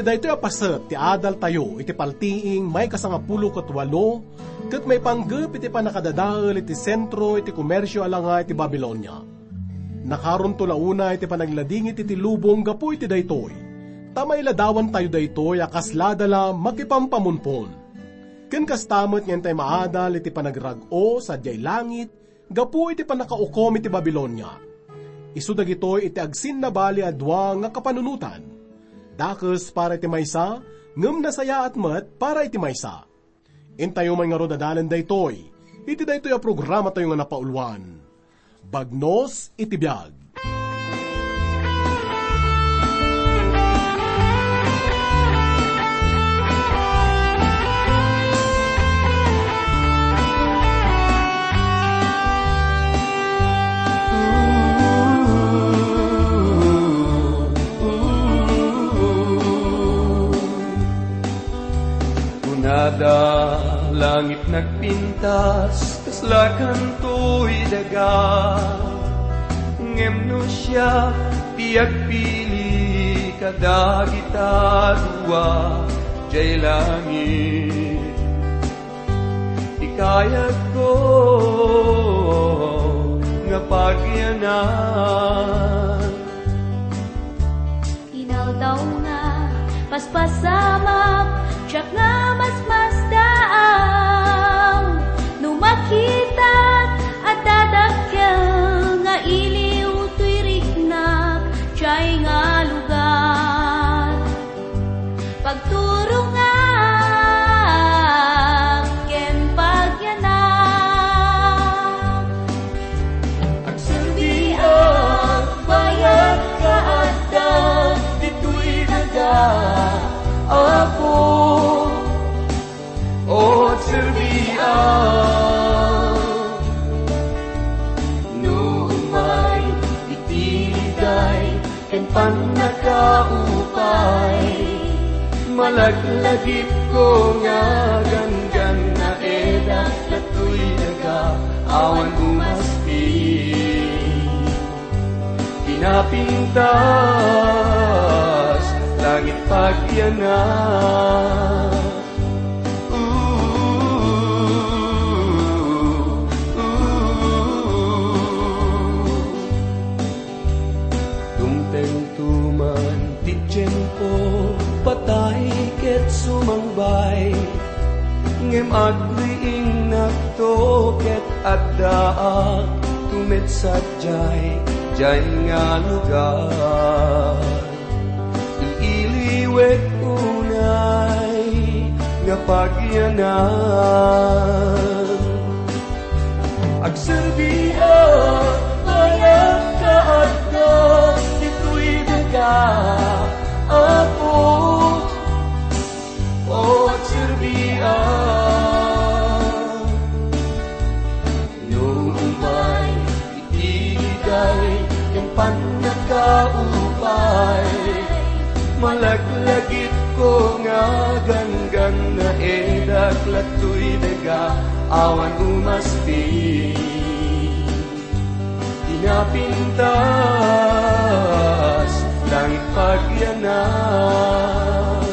iti daytoy apaset ti adal tayo iti paltiing may kasangapulokatwalo ket may panggep iti panakadadael iti sentro iti komersyo alanga iti Babilonia. Nakaron to launa iti panagladingit iti lubong gapu iti daytoy. Tamay ladawan tayo daytoy akas ladala makipampamunpon. Ken kastamet ngem tay maadal iti panagrag-o sadyay langit gapu iti panakaukom iti Babilonia. Isu dagitoy iti agsin na bali adwa nga kapanunutan. Dakes para iti maysa, ngem nasaya at met para iti maysa. Intayo man nga rodadalan daytoy, iti daytoy a programa tayo nga napaulwan. Bagnos iti biag. Nada langit nagpintas, kaslakan to'y daga. Ngem no siya piyagpili kadagita dua jay langit. Ikayag ko nga pagyanan. Inaldaw nga paspasamap siya nga mas daaw, no makita at dadakkel nga iliw to'y rignak, siya'y nga lugar. Pagturo nga, ken pagyanak. Agserbiak, bayag kaadal, dito'y naga, ako. O agserbiak, no umay itiday, ken panakaupay, malaglagip ko nga ganggan na edak lato'y daga, awan umaspi. Pinapintas, langit pagyanan. Patay ket sumangbay, ngem agriing nakto ket addaak tumet sadyay jay nga lugar. Iiliwek unay nga pagyanan. Agserbiak, bayag kaadto, dito'y daga. Ako, o agserbiak, no umay itiday, ken panakaupay, malaglagit ko nga ganggan na edak lato'y daga, awan umaspi. Pinapintas, langit pagyanan.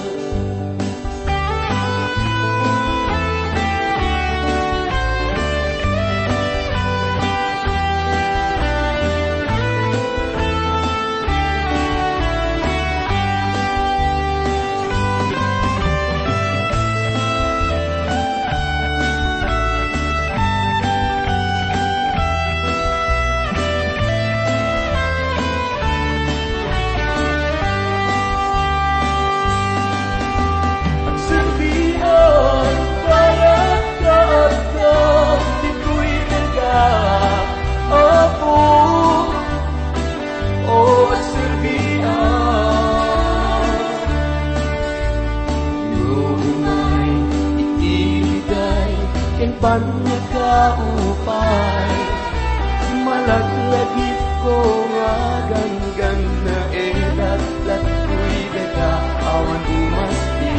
Panakaupay, malaglagip ko nga ganggan na edat lato'y daga, awan umaspi.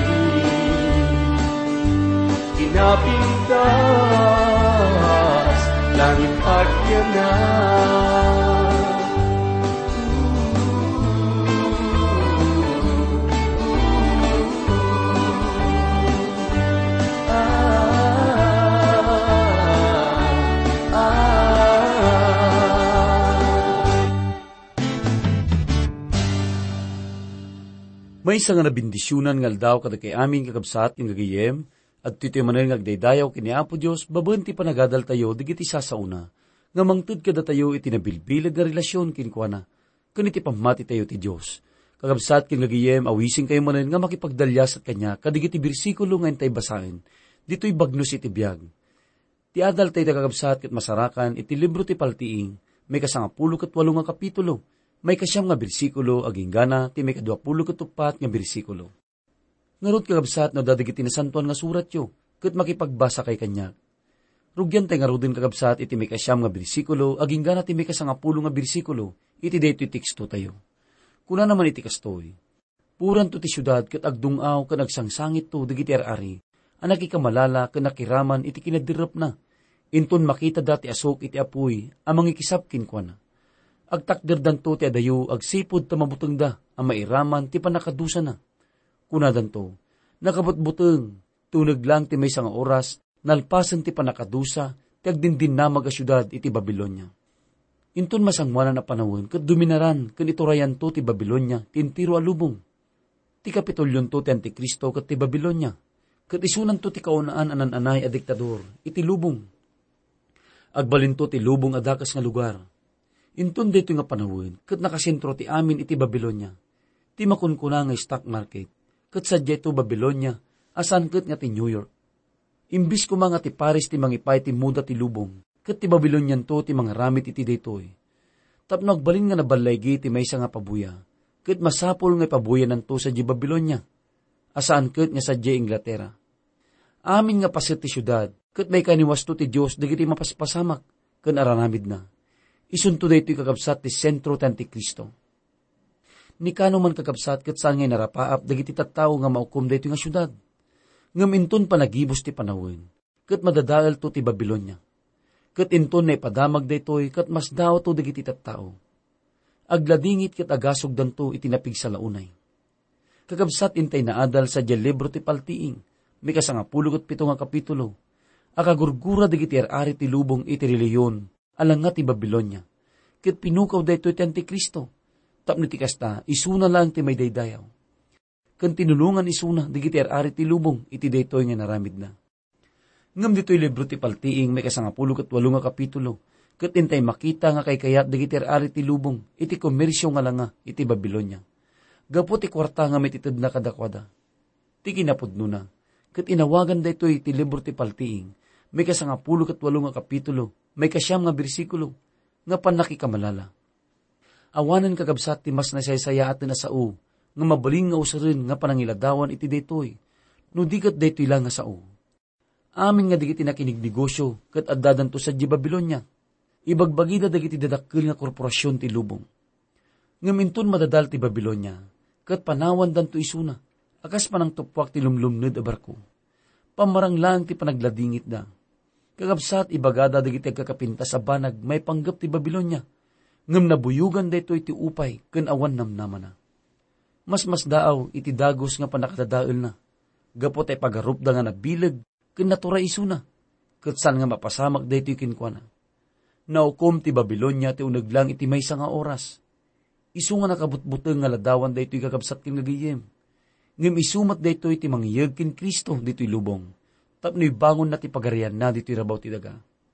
Kinapintas, langit pagyanan. May isa nga nabindisyonan nga aldaw kada kay amin kakabsat yung gagayem, at tito'y manan nga agdaydayaw kini Apo Diyos, babanti pa nagadal tayo, digiti sasauna, nga mangtud kada tayo itinabilbilag nga relasyon kinkwana, kaniti pamati tayo ti Diyos. Kakabsat kin gagayem, awising kayo manan nga makipagdalyas at kanya, kadigiti bersikulo nga intay basahin, dito'y bagnos iti biyag. Ti adal tayo kakabsat kat masarakan, iti libro ti paltiing, may kasangapulo kat 8 nga kapitulo, may kasyam nga bersikulo, aging gana, ti may 20 kat 4 nga bersikulo. Ngarot kakabsat na dadigiti na santuan nga surat yo, kat makipagbasa kay kanya. Rugyan tayo nga rodin kakabsat, iti may kasyam nga bersikulo, aging gana ti may kasangapulo nga bersikulo, iti dayto teksto tayo. Kuna naman iti kastoy, puran to ti syudad, kat agdungaw, kat agsangsangit to, digiti ari, anak ikamalala, kat nakiraman, iti kinadirap na, inton makita dati asok iti apoy, amang ikisap kinkwana. Agtakderdan to ti adayo, agsipod tamabuteng da, ang mairaman ti panakadusa na. Kunadan to, nakabutbuteng, tunag lang ti may nga oras, nalpasan ti panakadusa, ti agdindin na magasyudad iti Babilonia. Inton masangwanan na panahon, kat duminaran, kan iturayan to ti Babilonia, ti intiro alubong. Ti kapitolyon to ti Antikristo kat ti Babilonia, kat isunan to ti kaunaan anan-anay a diktador, iti lubong. Agbalin to ti lubong adakas nga lugar. Inton dito nga panahon, kat nakasentro ti amin iti Babilonia, ti makunkuna nga stock market, kat sadya ito Babilonia, asan kat nga ti New York. Imbis ko mga ti Paris ti mangipay ti muda ti lubong, kat ti Babilonian to ti mga ramit iti daytoy. Tapno agbalin nga nabalaygi ti maysa nga pabuya, kat masapol nga pabuya nanto sa di Babilonia, asaan kat nga sadya Inglaterra. Amin nga pasit ti syudad, kat may kaniwasto ti Diyos, dagiti mapaspasamak, kan aranamid na. Isunto daytoy kakabsat ti sentro ti Antikristo. Ni kano man kakabsat kat saan ngay narapaap, dagiti tattao nga maukom daytoy nga syudad. Ngam inton panagibos ti panawin, kat madadaal to ti Babilonia. Kat inton na ipadamag daytoy, kat mas daw to dagiti tattao. Agladingit kat agasog danto itinapig sa launay. Kakabsat intay na adal sa libro ti paltiing, may kasangapulo kat 7 nga kapitulo. Akagurgura dagiti ari ti lubong iti reliyon, alang nga ti Babilonia. Kat pinukaw daytoy ti Antikristo, tapno ti kasta, isuna lang ti may daydayaw. Kan tinulungan isuna, digiti ari ti lubong, iti daytoy nga naramid na. Ngam dito'y libro ti paltiing, may kasangapulo kat 8 nga kapitulo, kat intay makita nga kay kayat digiti ari ti lubong, iti komersyo nga langa, iti Babilonia. Gapo ti kwarta nga may titid na kadakwada. Ti kinapudno na, kat inawagan daytoy ti libro ti paltiing, may kasangapulo kat 8 nga kapitulo, may kasyam nga bersikulo, nga panakikamalala. Awanan kakabsat ti mas nasaysaya at na sao, nga mabaling nga usarin nga panangiladawan iti daytoy, no dikat daytoy lang nga sao. Amin nga digiti nakinig negosyo, kat addadan to sa di Babilonia, ibagbagida dagiti dadakkel nga korporasyon ti lubong. Ngaminton madadal ti Babilonia, kat panawan dan to isuna, akas panang tupwak ti lumlumned a barko. Pamarang lang ti panagladingit da. Kakabsat ibagada dagiti agkakapinta sa banag may panggap ti Babilonia, ngam nabuyugan daytoy ti upay ken awan namnaman na. Mas daaw iti dagos nga panakadadael na, gapot ay pagarupda nga nabilag ken natura isuna, ket saan nga mapasamak daytoy kinkwana. Naukom ti Babilonia ti uneglang iti maysa nga oras. Isu nga nakabutbuteng nga ladawan daytoy kakabsat ken nagayem. Ngem isumat daytoy ti mangyeg ken Kristo ditoy lubong. Tapno ibangon na ti pagarian na dito'y rabaw ti daga.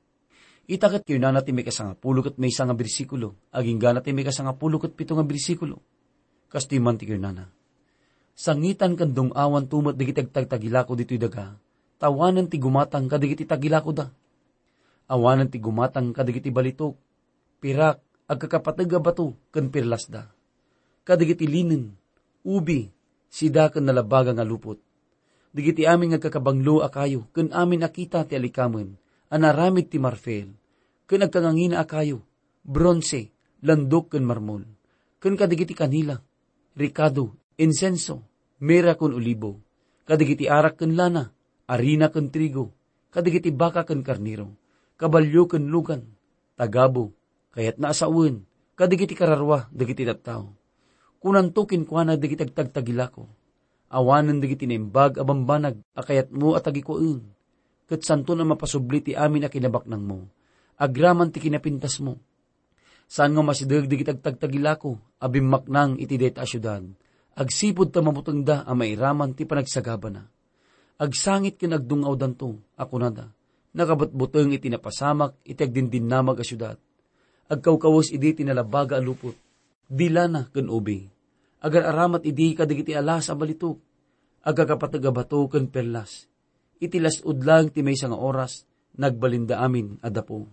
Itakat kayo na natin may kasangapulo kat may isang bersikulo, aging gana ti may kasangapulo kat 7 nga bersikulo. Kastiman ti kayo na. Sangitan kandong awan tumat digiti tagtagilako dito'y daga, tawanan ti gumatang kadigiti tagilako da. Awanan ti gumatang kadigiti balitok, pirak, agkakapatag bato, kan pirlas da. Kadigiti linen, ubi, sida kan nalabaga nga lupot. Digiti amin nga kakabanglo akayo, ken amin akita ti alikamen, anaramid ti marfel, ken agkangangina akayo, bronze, landok ken marmol, ken kadigiti kanila, ricado, insenso, mera ken olibo, kadigiti arak ken lana, arina ken trigo, kadigiti baka ken karniro, kabalyo ken lugan, tagabo, kayat naasawen, kadigiti kararwa, digiti tattao. Kunantukin kuana digiti agtagtagilako. Awanan digiti naimbag abambanag, akayat mo at agikuin. Kat santo na mapasubli ti amin a kinabaknang mo. Agraman ti kinapintas mo. Saan nga masidag digiti agtagtagilako, abimmaknang iti deta asyudad. Agsipod ta mamuteng da ang mairaman ti panagsagaba na. Agsangit ken agdungaw danto, ako na da. Nakabatbuteng iti napasamak, iti agdindinamag a syudad. Agkawkawas idi tinalabaga a lupot. Dila na ken ubi. Agar aramat idi kadigiti alas a balitok. Agakapatag a bato ken perlas. Iti lasud lang ti maysa nga oras, nagbalinda amin a dapo.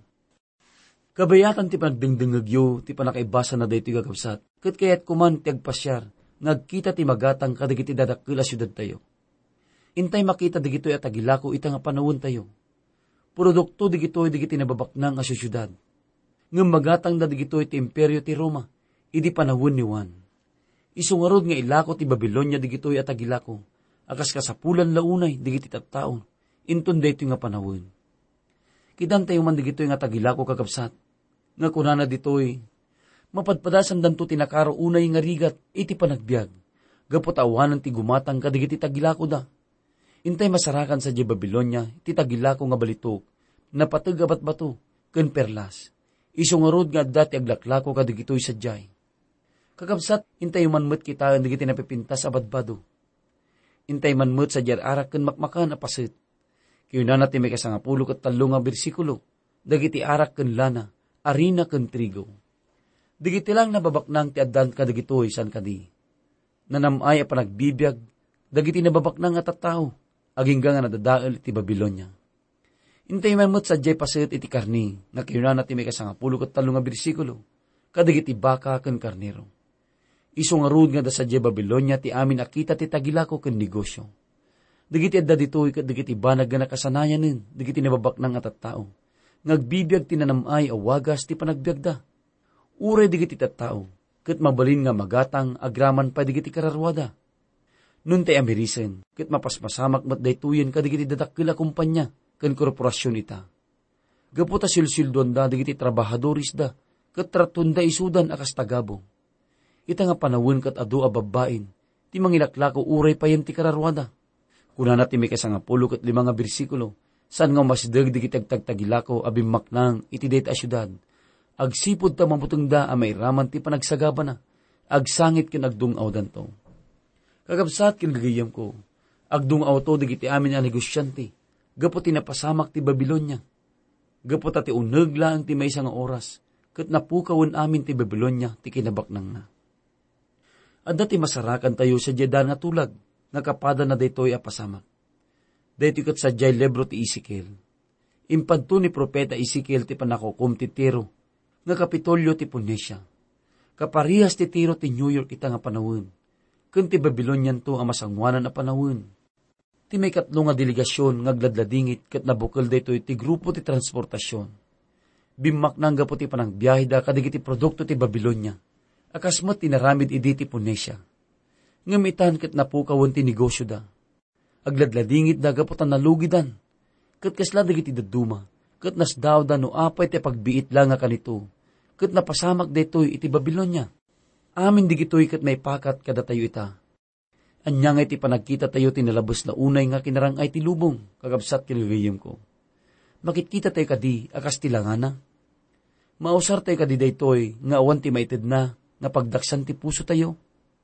Kabayatan ti panagdengdengagyo, ti panakaibasa na daytoy gagabsat. Ket kayat kuman ti agpasyar, nagkita ti magatang kadigiti dadakkel a syudad tayo. Intay makita digitoy at agilako ita nga panawon tayo. Produkto digitoy digiti nababaknang a syudad. Ngem magatang da digitoy ti imperyo ti Roma, idi panawon ni Juan. Isungarod nga ilako ti Babilonia digitoy at agilako, akas kasapulan launay digiti tattao, inton daytoy nga panawon. Kidan tayo man digitoy nga tagilako kakabsat, nga kunana ditoy, mapadpadasan danto tinakaro unay nga rigat, iti panagbiag, gapot awanan ti gumatang kadigiti tagilako da. Intay masarakan sa di Babilonia, iti tagilako nga balitok, napatag abat bato, ken perlas. Isungarod nga dati aglaklako kadigitoy sadyay. Kakabsat, intay manmet kita digiti napipintas abadbado. Intay manmet sa arak ken makmakan apasit. Kiyuna natin may kasangapulo ket 3 nga bersikulo, dagiti arak ken lana, arina ken trigo. Digiti lang nababaknang ti addan kadigitoy san kadi. Nanamay a panagbibiag, dagiti nababaknang at tattao, agingga nga nadadael iti Babilonia. Intay manmet sadyay pasit iti karni, nga kiyuna natin may kasangapulo ket 3 nga bersikulo, kadigiti baka ken karnero. Isungarud nga da sadyay Babilonia ti amin akita ti tagilako ken negosyo. Digiti adda ditoy ket digiti banag nga nakasanayanen, digiti nababaknang at tattao. Ngagbibiag ti nanamay a wagas ti panagbiagda. Uray digiti tattao, ket mabalin nga magatang agraman pa digiti kararwada. Nun tay amerisen, ket mapasmasamak met daytoyen kadigiti dadakkel a kumpanya ken korporasyon ita. Gaputa silsilduan da digiti trabahadoris da, ket tratunda isudan akas tagabo. Ita nga panawon ket adu a babbain, ti mangilaklako uray payem ti kararwada. Kunana ti may kasangapulo ket 5 nga bersikulo, saan nga masdeg digiti agtagtagilako abimaknang iti dayta a syudad. Agsipod ta mamuteng da a mairaman ti panagsagaba na, agsangit ken agdungaw danto. Kagabsat ken gagayem ko, agdungaw to digiti amin a negosyante, gapot ti napasamak ti Babilonia. Gapot ti uneg laeng ti maysa nga oras, ket napukawen amin ti Babilonia ti kinabaknang na. Adda ti masarakan tayo sa dyadan nga tulag, nakapada na daytoy a pasamak. Daytoy ket sadyay libro ti Ezekiel. Impadto ni propeta Ezekiel ti panakukom ti Tiro, nga kapitolyo ti Phoenicia. Kaparihas ti Tiro ti New York ita nga panawon, ken ti Babilonian to a masangwanan a panawon. Ti may 3 nga delegasyon ngagladladingit ket nabukal daytoy ti grupo ti transportasyon. Bimaknang gapo ti panagbiyahe da kadigiti produkto ti Babilonia, akasmat tinaramid idi ti Phoenicia. Ngamitan ket napukawan ti negosyo da. Agladladingit da gaputan nalugidan. Ket kasla dagiti daduma, ket nasdaw da no apay ti pagbiit lang nga kanito. Ket napasamak daytoy iti Babilonia. Amin digitoy ket may pakat kada tayo ita. Anya nga iti panagkita tayo tinalabos na unay nga kinarangay ti lubong, kagabsat kinagayem ko. Makikita tayo kadi akas tilangana. Mausar tayo kadi daytoy nga awan ti maited na, nga pagdaksan ti puso tayo.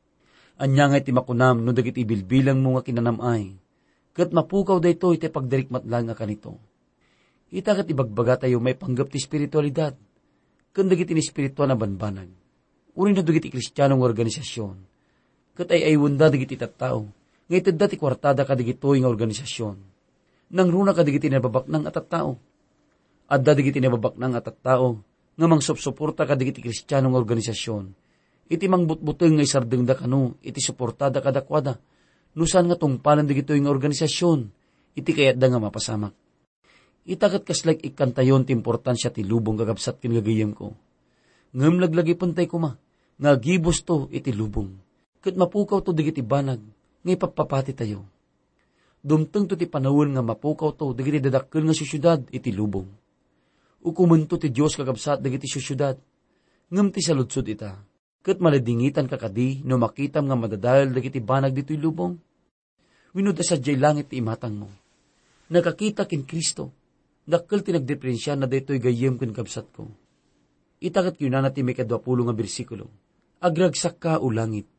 Anya nga iti makunam no dagiti bilbilang mo nga kinanamay, ket mapukaw daytoy iti pagdirikmat lang nga kanito. Ita ket ibagbaga tayo may panggap ti spiritualidad, ken dagiti ni spiritual na banbanag. Uri na dagiti kristyanong organisasyon, ket ay aywanda dagiti tattao, nga itedda ti kwartada kadigitoy nga organisasyon. Nang runa kadigiti nababaknang at tattao. Adda digiti nababaknang at tattao, nga mangsupsuporta kadigiti kristyanong organisasyon. Iti mangbutbuteng nga isardeng da kanu, iti suportada kadakwada. Nusan nga tungpalan digitoy nga organisasyon, iti kayat da nga mapasamak. Itakat kaslag ikantayon ti importansya ti lubong kagabsat kinagayem ko. Ngem laglagi puntay kuma, nga gibos to iti lubong. Ket mapukaw to digiti banag, nga ipapapati tayo. Dumteng to ti panawon nga mapukaw to digiti dadakkel nga syudad iti lubong. Ukumento ti Dios kagabsat digiti syudad. Ngem ti saludsod ita. Ket maladingitan kakadi no makitam nga madadayal dagiti banag ditoy lubong. Winud asadyay langit ti imatang mo. Nakakita kin Kristo. Dakkel ti nagdiferensya na daytoy gayem ken kabsat ko. Itaket yunana ti may 20 nga bersikulo. Agragsak ka o langit.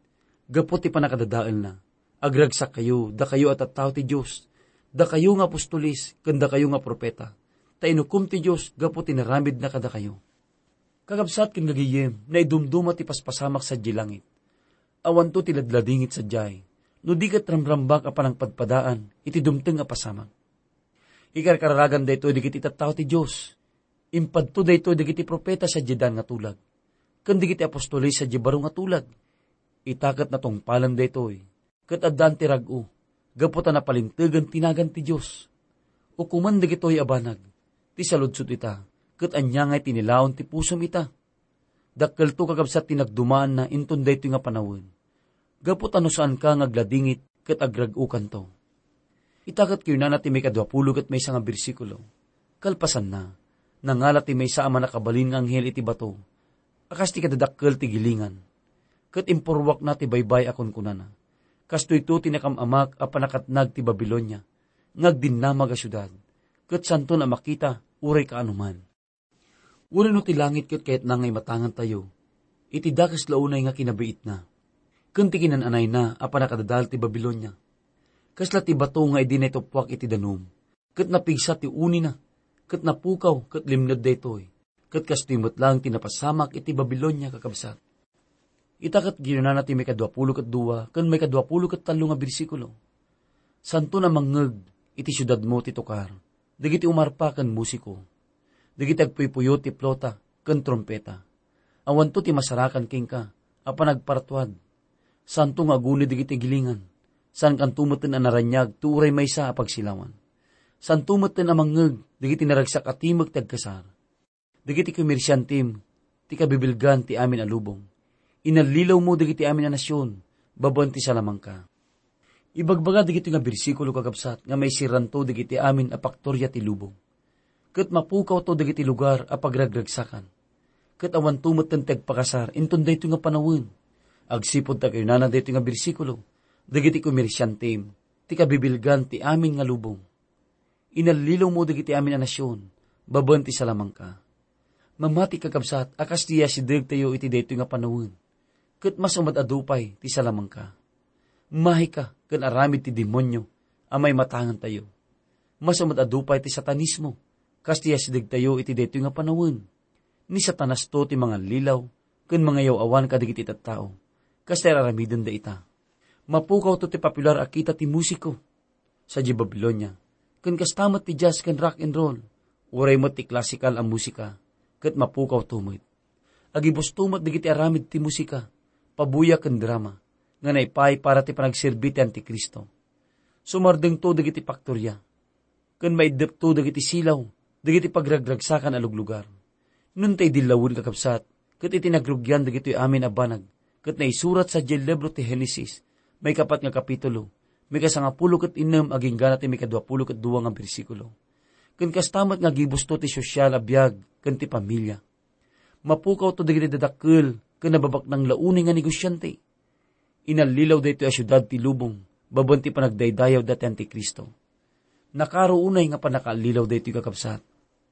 Gapot ti panakadadaal na. Agragsak kayo, da kayo at tao ti Diyos. Da kayo nga apostolis, kanda kayo nga propeta. Ta inukom ti Diyos, gapot tinaramid na kada kayo. Kakabsat kin gagiyem, na idumduma ti paspasamak sa langit. Awan to tiladladingit sa jay. No di kat ramrambak a panang padpadaan, iti dumteng a pasamak. Ikarkaragan da ito, digit itatao ti Diyos. Impadto da ito, digit propeta sa jedan nga tulag. Kan digit apostolis sa jebaro nga tulag. Itakat na tong palam da ito, kat addan ti rag-o, gaputan na palintegan tinagan ti Diyos. O kuman digito'y abanag, ti saludsut ita, kat anyangay tinilaon ti pusom ita. Dakkel to kakabsat tinagdumaan na inton da ito nga panawin. Gapot ano saan ka ngagladingit kat agrag-ukan to. Itakat kayo na natin may 20 kat may isang bersikulo. Kalpasan na, nangalat ti may sa ama nakabalin nga anghel iti bato. Akas ti kadadakkel ti gilingan. Kat impurwak na ti baybay akon kunana. Kasto ito tinakamamak a panakatnag ti Babilonia. Ngagdinamag a syudad. Kat santo na makita, uray ka anuman. Uray no ti langit kat kahit nangay matangan tayo. Iti dakas launay nga kinabiit na. Kunti kinananay na a panakadadal ti Babilonia. Kasla ti bato nga idi na itupwak iti danum. Kat napigsa ti uni na. Kat napukaw, kat limnad da ito'y. Kat kastimot lang tinapasamak iti Babilonia kakabsat. Itakat ginuna natin may 22 kan may 23 nga bersikulo. Santo na mangeg iti syudad mo ti tukar. Dagiti umarpa kan musiko. Dagiti agpuypuyo ti plota kan trompeta. Awan to ti masarakan king ka, apa nagpartuad. Santo nga aguni dagiti gilingan. San kan tumeten a naranyag turay maysa a pagsilawan. San tumeten a mangeg dagiti naragsak a timeg tagkasar. Dagiti komersyantim ti kabibilgan ti amin a lubong. Inalilaw mo dagiti amin na nasyon, baban ti salamang ka. Ibagbaga dagiti nga bersikulo kakabsat, nga may siranto dagiti amin a paktorya ti lubong. Kat mapukaw to dagiti lugar a pagragragsakan. Kat awan tumatan tagpakasar, inton da ito nga panawin. Agsipod ta kayo na dito nga bersikulo, dagiti komersyantim, ti kabibilgan ti amin nga lubong. Inalilaw mo dagiti amin na nasyon, baban ti salamang ka. Mamati kakabsat, akas tiya si deg tayo iti dito nga panawin. Kat mas umadadupay ti salamang ka. Mahi ka, kan aramid ti demonyo, amay matangan tayo. Mas umadadupay ti satanismo, kas tiya sidig tayo iti deto nga panawin. Ni satanas to ti mga lilaw, kan mga yawawan kadigit itat tao, kas tayo aramidin da ita. Mapukaw to ti popular akita ti musiko, sa di Babilonia, kan kas tamat ti jazz kan rock and roll, uray mo ti klasikal ang musika, kat mapukaw tumit. Agibos tumat digiti aramid ti musika, pabuya ken drama, nga naipay para ti panagserbi ti Antikristo. Sumardeng to dagiti paktorya, ken maidep to dagiti silaw, dagiti pagragragsakan a luglugar. Nun tay dilawon kakabsat, ket iti nagrugyan dagiti amin a banag, ket naisurat sa libro ti Genesis, may 4 nga kapitulo, may 10 ket 6 aging gana ti may 22 nga bersikulo. Ken kastamat nga gibusto ti sosyal a biag ken ti pamilya. Mapukaw to dagiti dadakkel, ken nababak ng launi nga negosyante. Inalilaw dayto a syudad ti lubong, baban ti panagdaydayaw dati Antikristo. Nakaroonay nga panakalilaw dayto kakabsat.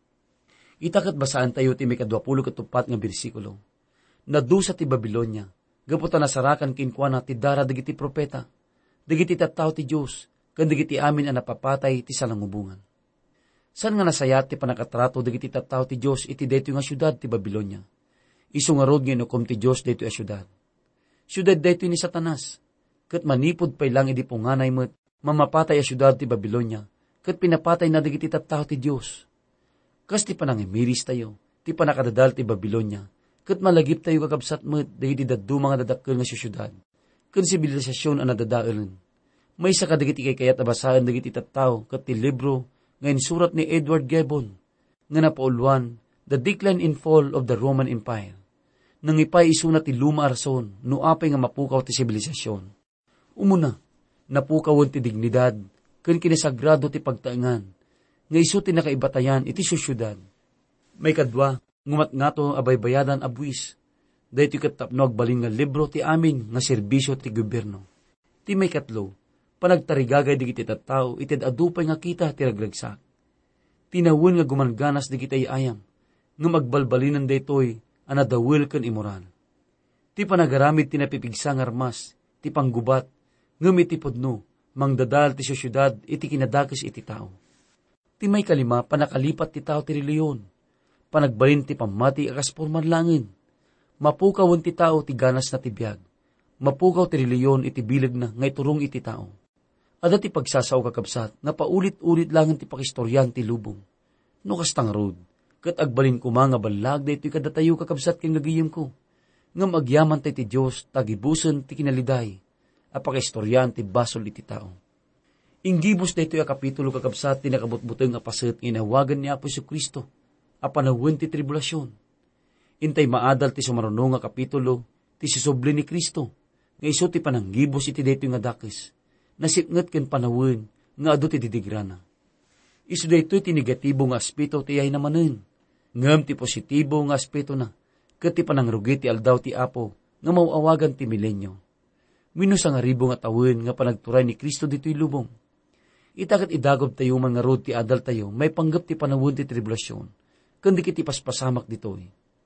Itakat basaan tayo ti may 24 nga bersikulo. Nadusa ti Babilonia, gaputan nasarakan kinkwana ti dara dagiti propeta, dagiti tattao ti Diyos, ken dagiti amin a napapatay ti salangubungan. San nga nasayat ti panakatrato dagiti tattao ti Diyos iti dayto nga syudad ti Babilonia. Isungarod nga inukom ti Diyos dayto a syudad. Syudad dayto ni Satanas, ket manipod pay lang idi punganay met, mamapatay a syudad ti Babilonia, ket pinapatay na dagiti tattao ti Diyos. Kas ti panangimiris tayo, ti panakadadal ti Babilonia, ket malagip tayo kakabsat met, dagiti daddu mga dadakkel nga syudad, ken sibilisasyon ang nadadaelen. May sa kadagiti kayat abasaan dagiti tattao, ket ti libro, ngayon surat ni Edward Gibbon, nga napauluan, The Decline and Fall of the Roman Empire. Nang ipay isuna ti luma arson, no apay nga mapukaw ti sibilisasyon. Umuna, napukawan ti dignidad, ken kinisagrado ti pagtaengan, nga isu ti nakaibatayan iti syudad. May kadwa, ngumat nga to abaybayadan a buwis, dahito katapnog baling nga libro ti amin nga serbisyo ti gobyerno. Ti may katlo, panagtarigagay digiti tattao, itid adupay nga kita ti ragragsak. Tinawin nga gumanganas digiti ayam, nga magbalbalinan daytoy, anadawil ken imoral. Ti panagaramid ti napipigsa nga armas, ti ti panggubat, ngem iti pudno, mangdadal ti syudad, iti kinadakes iti tao. Ti may kalima, panakalipat ti tao ti reliyon, panagbalin ti pamati akas porman langin, mapukawan ti tao ti ganas na ti biyag, mapukaw ti reliyon iti bilag na ngay turong iti tao. Ada ti pagsasaw kakabsat, nga paulit-ulit langin ti pakistoryan ti lubong. No kastang rod, kat agbalin ko mga balag, da ito'y kadatayo kakabsat kang nagiyim ko. Ngam agyaman tayo ti Diyos, tagibusan ti kinaliday, a pakistoryan ti basol iti tao. Inggibos da ito'y kapitulo kakabsat, ti nakabutbuteng apaset, inawagan ni Apo Jesu-Kristo, a panawin ti tribulasyon. Intay maadal ti sumarunong nga kapitulo, ti susubli ni Kristo, nga iso ti pananggibos iti daytoy nga dakes, nasipnget ken panawin, nga adu ti didigrana. Iso daytoy ti negatibo nga aspeto ti ay namanen, ngem ti positibo nga aspeto na, ket ti panangrugi ti aldaw ti Apo, nga mauawagan ti milenyo. Wenno sa nga ribo nga tawen nga panagturay ni Kristo ditoy lubong. Itakat idagob tayo man nga rod ti adal tayo, may panggap ti panawin ti tribulasyon, kundi kiti paspasamak ditoy.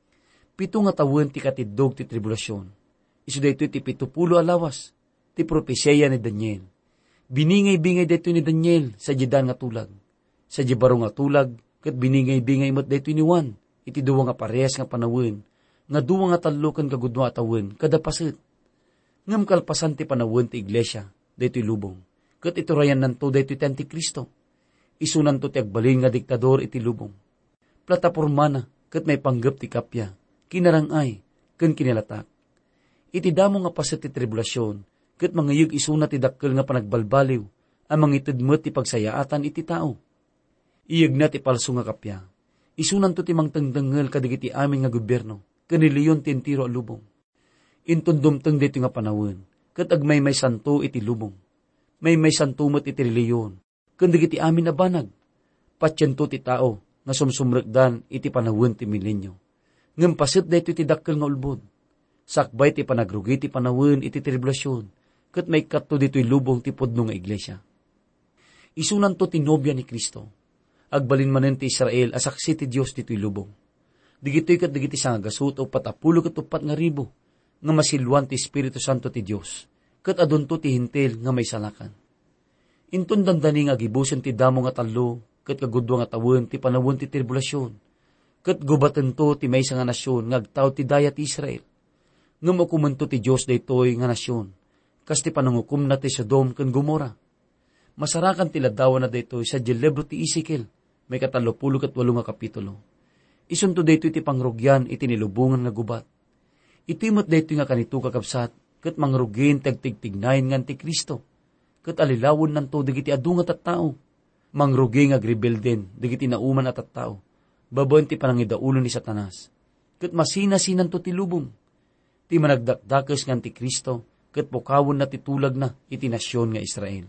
7 nga tawen ti katidog ti tribulasyon. Isu daytoy ti 70 alawas, ti propesya ni Daniel. Biningay-bingay daytoy ni Daniel sa jidan nga tulag. Sa jibaro nga tulag, ket biningay-bingay mat daytoy ni Juan, iti duwa nga parehas nga panawin, nga duwa nga tallokan kagudwa atawin, kada paset. Ngam kalpasan ti panawin ti iglesia, daytoy lubong. Ket iturayan nanto daytoy ti Antikristo. Isunan to ti agbalin nga diktador iti lubong. Plataporma na, ket may panggap ti kapya, kinarangay, ken kinalatak. Iti damo nga paset ti tribulasyon, ket mangayeg isuna ti dakkel nga panagbalbaliw, ang mangitedmet ti pagsayaatan iti tao. Iyeg na ti palso nga kapya. Isunan to ti mangtengdengel kadigiti amin nga gobyerno, kaniliyon ti entiro a lubong. Intundumteng dito nga panawin, ket agmay may santo iti lubong. May santumet iti reliyon, kandigiti amin a banag. Patyento ti tao, nga sumsumrekdan iti panawin ti milenyo. Ngem paset dito ti dakkel nga ulbod. Sakbay ti panagrugi ti panawin iti tribulasyon, ket may katto dito'y lubong ti pudno nga iglesia. Isunan to ti nobya ni Kristo. Agbalin manen ti Israel asaksi ti Dios dito'y lubong. Digito'y ket digiti sangagasut o 40 nga ribo, nga masilwan ti Espiritu Santo ti Dios, ket adunto ti hintel nga may salakan. Inton dandani nga gibusen ti damo nga tallo, ket kagudwa nga tawen ti panawin ti tribulasyon, ket gubaten to ti maysa nga nasyon nga agtaw ti daya ti Israel. Ngem ukumento ti Dios daytoy nga nasyon, kas ti panangukum na ti Sodom ken Gomora. Masarakan ti ladawan na daytoy sa libro ti Ezekiel, may 38 nga kapitulo. Isunto daytoy ti pangrugyan iti nilubungan nga gubat. Itimot daytoy nga kanito kakabsat, ket mangrugin tagtigtignayin nga ti Kristo, ket alilawon nanto digiti adu nga tattao. Mangrugi nga agrebelden digiti nauman at tattao, babaen ti panangidaulo ni Satanas, ket masina-sinan to ti lubong. Ti managdakdakes nga ti Kristo, ket pukawon na titulag na iti nasyon nga Israel.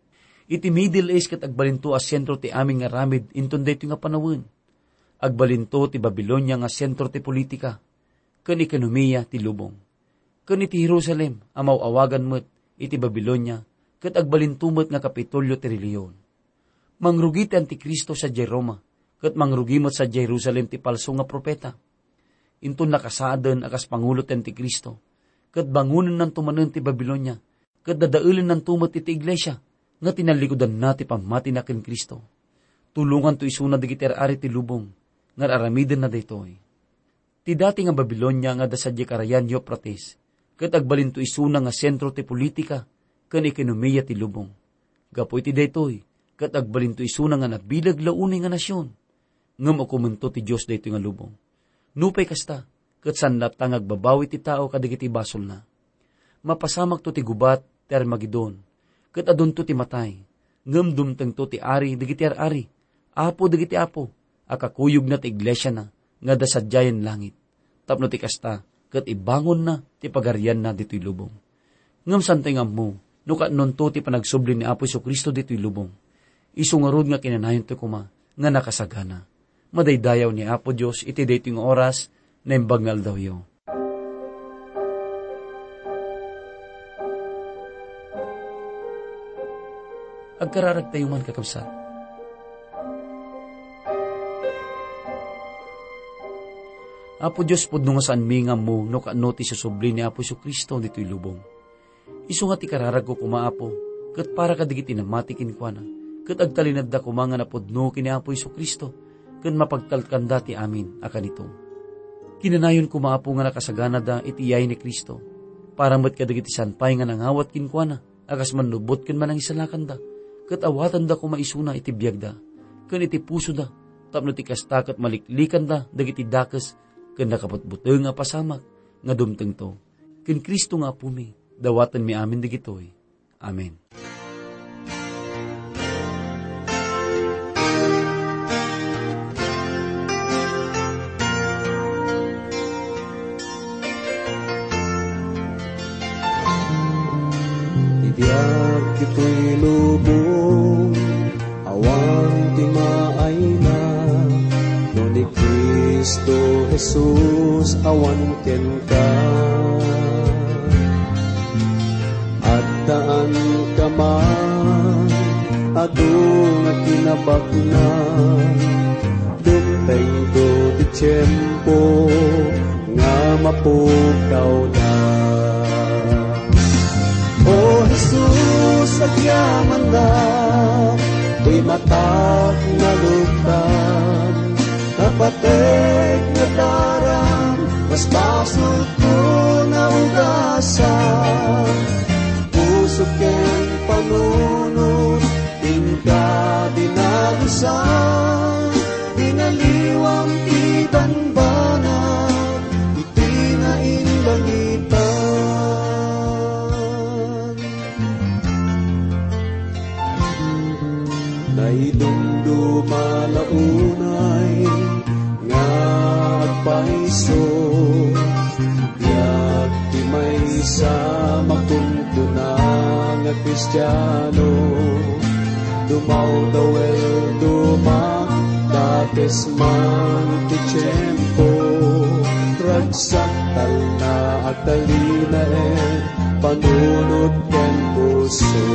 Iti Middle East ket agbalinto a sentro ti amin nga ramid inton daytoy nga panawin. Agbalinto ti Babilonia nga sentro ti politika, ken ekonomiya ti lubong. Ken iti Jerusalem amaw awagan met iti Babilonia, ket agbalinto met nga kapitolyo ti reliyon. Mangrugi ti Antikristo sa Roma, ket mangrugi met sa Jerusalem ti palso nga propeta. Inton nakasaaden akas pangulo ti Antikristo, ket bangunan nan tumanen ti Babilonia, ket dadaelen nan tumet iti iglesia, nga tinalikodan na ti pamati na ken Kristo. Tulungan to isuna digiti ari ti lubong, nga aramiden na daytoy. Ti dati nga Babilonia nga dasadya karayan Euphrates, ket agbalin to isuna nga sentro ti politika, ken ekonomiya ti lubong. Gapo iti daytoy, ket agbalin to isuna nga nabilag launay nga nasyon, ngem ukumento ti Dios daytoy nga lubong. Nupay kasta, ket sanlat tang agbabawi ti tao kadigiti basol na. Mapasamak to ti gubat, ti Armageddon, ket adunto ti matay, ngem dumteng to ti ari, digiti ari, apo digiti apo, akakuyog na ti iglesia na, nga dasadyayan langit. Tapno ti kasta, ket ibangon na, ti pagarian na dito'y lubong. Ngem santay nga mo, no kanon to ti panagsubli ni Apo Jesu-Kristo dito'y lubong. Isungarod nga kinanayon to kuma, nga nakasagana. Madaydayaw ni Apo Diyos, iti dating oras, na imbagnal daw yo. Agkararag tayo man kakabsat. Apo Diyos, pudno nga saan mi nga mo, no kaano ti susubli ni Apo Jesu-Kristo dito'y lubong. Isu nga ti kararag ko kumaapo, kat para kadigit inamatikin kwa na, kat agtalinad da kumanga na podno kini Apo Isu Kristo, kat mapagtalkanda ti amin akan ito. Kinanayon kumaapo nga nakasagana da itiyay ni Kristo, para mat kadigit isanpay nga nangawat kinkwa na, akas manlubot kin manang isalakan da, kat awatan da kumaisuna iti biyag da, kan iti puso da, tapno ti kasta kat maliklikan da, dagiti dakes, kan nakaputbuteng nga pasamak, nga dumteng to, kan Kristo nga pumi, dawatan mi amin digitoy. Amen. Ibiyag kito'y lubong, awang ti maay na, no ni Kristo Jesus awan ken ka. At daan ka man, adung at kinabak na, dumtay do ti tiyempo, nga mapukaw na. O Jesus, agyaman na, di matak na lugtan, napatek na darang, mas basot ko na ugasan. Puso ken panunod, tingka dinagusan, dinaliwang ibanbanan, itinainlangitan. Naidumdumalaunay nga agpaiso, yak di may sa makuntunang nga Kristiyano, dumaw-dawel dumak, dates man ti tiyempo, ragsaktal na agtalinaen, panunod ken puso.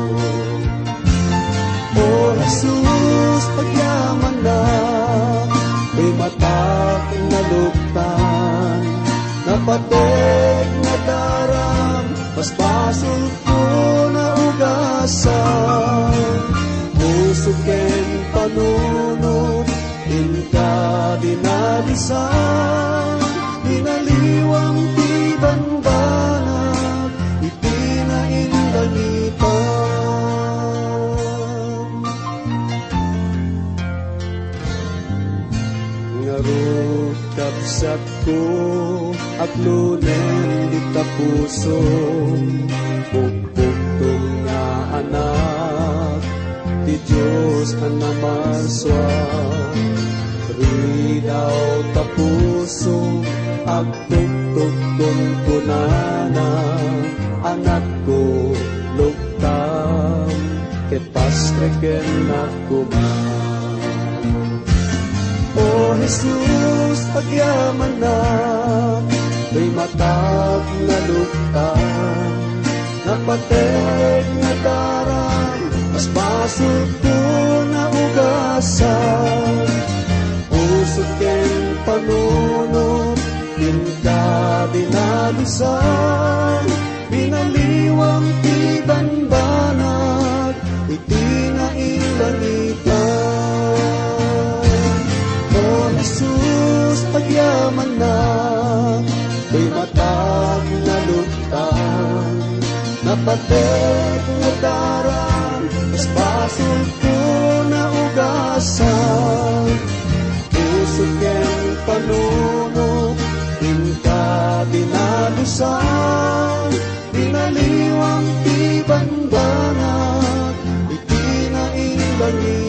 O Jesus, pagyaman na, may matak na lugtan, napatek na darang, mas basol ko na ugasan. Puso ken panunod, inka dinalisan, dinaliwang tibanbanag, itinainlangitan. Ngarot kapsat ko, aglunen di kapuso, bukbuktung nga anak, ti Diyos anamaswa. Ridaw tapuso, agtuktukton ko na, anak ko lugtam, ket pastreken ako man. O Jesus, pagyaman na, may matag na lugtan, napatek na darang, mas basot ko na ugasan. Puso ken panunod, inka dinalusan, binaliwang tibanbanag, itinainlangitan. O Jesus, pagyaman na, may matag na lugtan, napatek na darang, mas basol ko na ugasan. Puso ken panunod, inka dinalusan, binaliwang tibanbanag, itinainlangitan.